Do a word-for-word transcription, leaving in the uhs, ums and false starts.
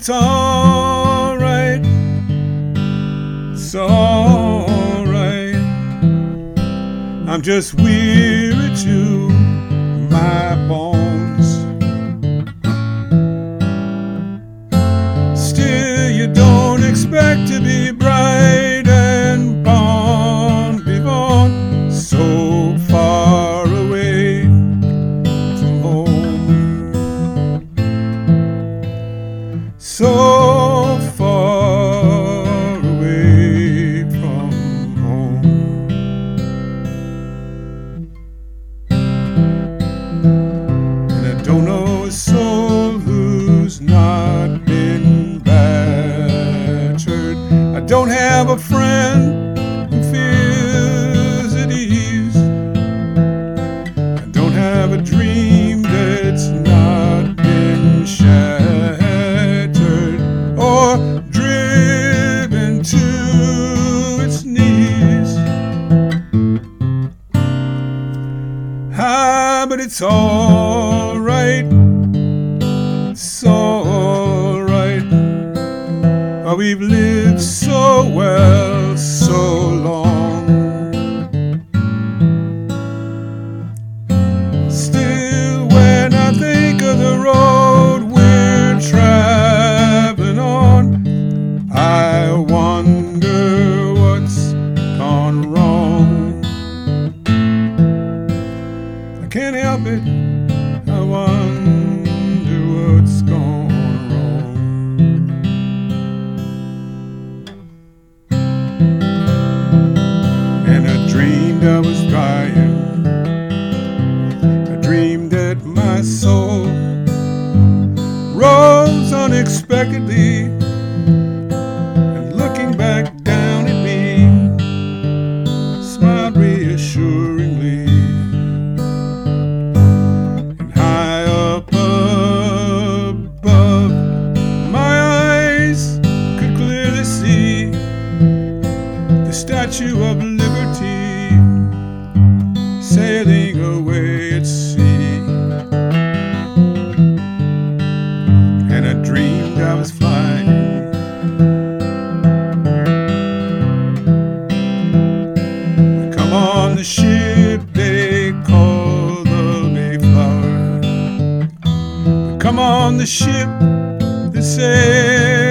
it's all right, it's all right. I'm just weary to my bones. Still, you don't expect to be bright and born, be born so far away from home, so far away from home. And I don't know a soul who's not been battered. I don't have a friend who feels at ease. I don't have a dream that's not been shattered or driven to its knees. Ah, but it's all right, it's all right. Oh, we've lived so well so long. Still, when I think of the road we're traveling on, I wonder what's gone wrong. I can't help it, I wonder what's gone wrong. And I dreamed I was dying. I dreamed that my soul rose unexpectedly, and looking back down at me, smiled reassuringly. And high up above, my eyes could clearly see the Statue of Liberty sailing away at sea. And I dreamed I was flying. We come on the ship they call the Mayflower. We come on the ship that sails